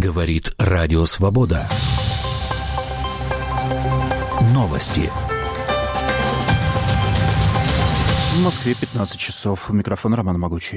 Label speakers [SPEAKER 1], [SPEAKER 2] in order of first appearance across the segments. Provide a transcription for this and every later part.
[SPEAKER 1] Говорит Радио Свобода. Новости.
[SPEAKER 2] В Москве 15 часов. У микрофона Роман Могучий.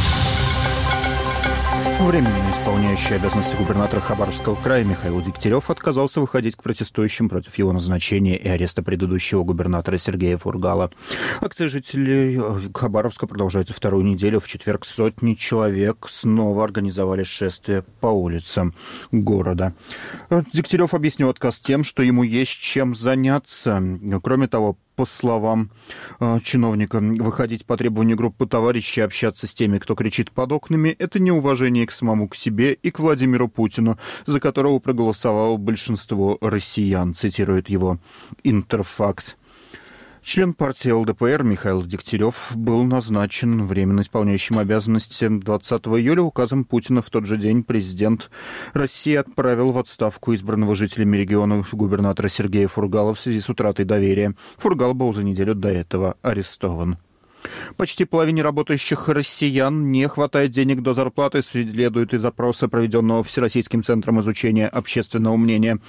[SPEAKER 2] Временно исполняющий обязанности губернатора Хабаровского края Михаил Дегтярев отказался выходить к протестующим против его назначения и ареста предыдущего губернатора Сергея Фургала. Акции жителей Хабаровска продолжаются вторую неделю. В четверг сотни человек снова организовали шествие по улицам города. Дегтярев объяснил отказ тем, что ему есть чем заняться. Кроме того, по словам чиновника, выходить по требованию группы товарищей, общаться с теми, кто кричит под окнами, это неуважение к самому к себе и к Владимиру Путину, за которого проголосовало большинство россиян, цитирует его Интерфакс. Член партии ЛДПР Михаил Дегтярев был назначен временно исполняющим обязанности 20 июля. Указом Путина в тот же день президент России отправил в отставку избранного жителями региона губернатора Сергея Фургала в связи с утратой доверия. Фургал был за неделю до этого арестован. Почти половине работающих россиян не хватает денег до зарплаты, следует из опроса, проведенного Всероссийским центром изучения общественного мнения.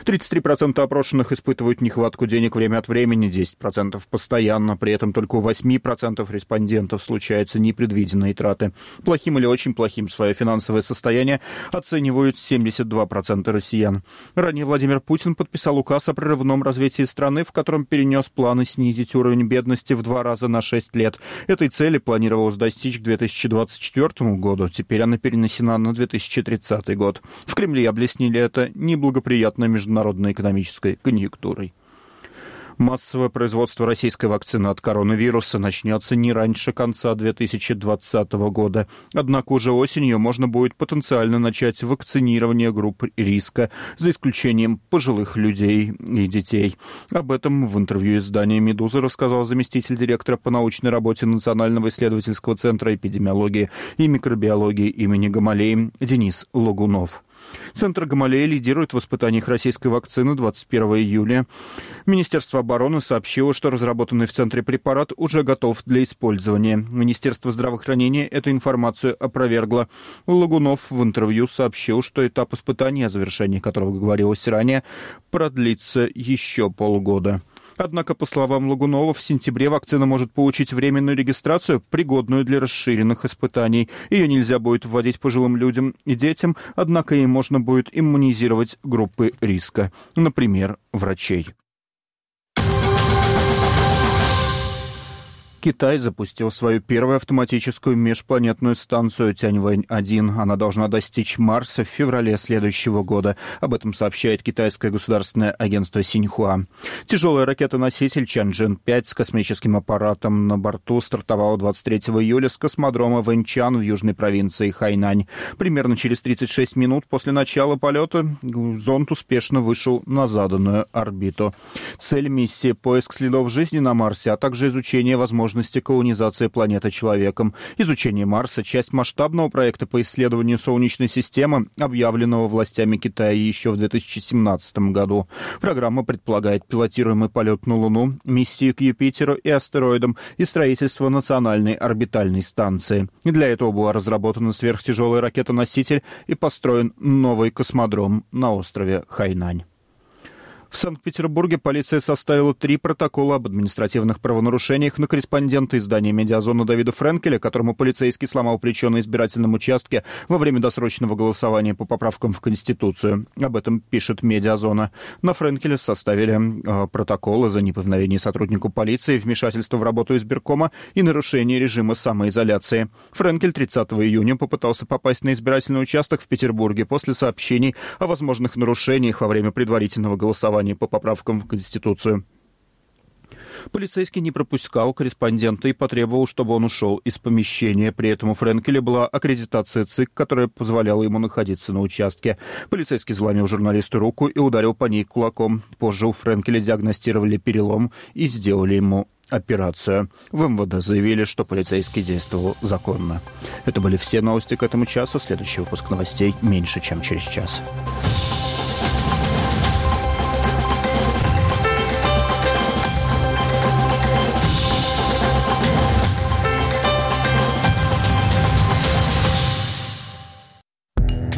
[SPEAKER 2] 33% опрошенных испытывают нехватку денег время от времени, 10% постоянно. При этом только у 8% респондентов случаются непредвиденные траты. Плохим или очень плохим свое финансовое состояние оценивают 72% россиян. Ранее Владимир Путин подписал указ о прерывном развитии страны, в котором перенес планы снизить уровень бедности в 2 раза на 6 лет. Этой цели планировалось достичь к 2024 году. Теперь она перенесена на 2030 год. В Кремле объяснили это неблагоприятной международной экономической конъюнктурой. Массовое производство российской вакцины от коронавируса начнется не раньше конца 2020 года. Однако уже осенью можно будет потенциально начать вакцинирование групп риска, за исключением пожилых людей и детей. Об этом в интервью изданию «Медуза» рассказал заместитель директора по научной работе Национального исследовательского центра эпидемиологии и микробиологии имени Гамалеи Денис Лагунов. Центр Гамалеи лидирует в испытаниях российской вакцины 21 июля. Министерство обороны сообщило, что разработанный в центре препарат уже готов для использования. Министерство здравоохранения эту информацию опровергло. Лагунов в интервью сообщил, что этап испытаний, о завершении которого говорилось ранее, продлится еще полгода. Однако, по словам Лагунова, в сентябре вакцина может получить временную регистрацию, пригодную для расширенных испытаний. Ее нельзя будет вводить пожилым людям и детям, однако ей можно будет иммунизировать группы риска, например, врачей. Китай запустил свою первую автоматическую межпланетную станцию Тяньвэнь-1. Она должна достичь Марса в феврале следующего года. Об этом сообщает китайское государственное агентство Синьхуа. Тяжелая ракета-носитель Чанчжэн-5 с космическим аппаратом на борту стартовала 23 июля с космодрома Вэньчан в южной провинции Хайнань. Примерно через 36 минут после начала полета зонд успешно вышел на заданную орбиту. Цель миссии — поиск следов жизни на Марсе, а также изучение возможностей колонизации планеты человеком. Изучение Марса — часть масштабного проекта по исследованию Солнечной системы, объявленного властями Китая еще в 2017 году. Программа предполагает пилотируемый полет на Луну, миссии к Юпитеру и астероидам и строительство национальной орбитальной станции. Для этого была разработана сверхтяжелая ракета-носитель и построен новый космодром на острове Хайнань. В Санкт-Петербурге полиция составила 3 протокола об административных правонарушениях на корреспондента издания «Медиазона» Давида Френкеля, которому полицейский сломал плечо на избирательном участке во время досрочного голосования по поправкам в Конституцию. Об этом пишет «Медиазона». На Френкеля составили протоколы за неповиновение сотруднику полиции, вмешательство в работу избиркома и нарушение режима самоизоляции. Френкель 30 июня попытался попасть на избирательный участок в Петербурге после сообщений о возможных нарушениях во время предварительного голосования по поправкам в Конституцию. Полицейский не пропускал корреспондента и потребовал, чтобы он ушел из помещения. При этом у Френкеля была аккредитация ЦИК, которая позволяла ему находиться на участке. Полицейский заломил журналисту руку и ударил по ней кулаком. Позже у Френкеля диагностировали перелом и сделали ему операцию. В МВД заявили, что полицейский действовал законно. Это были все новости к этому часу. Следующий выпуск новостей меньше, чем через час.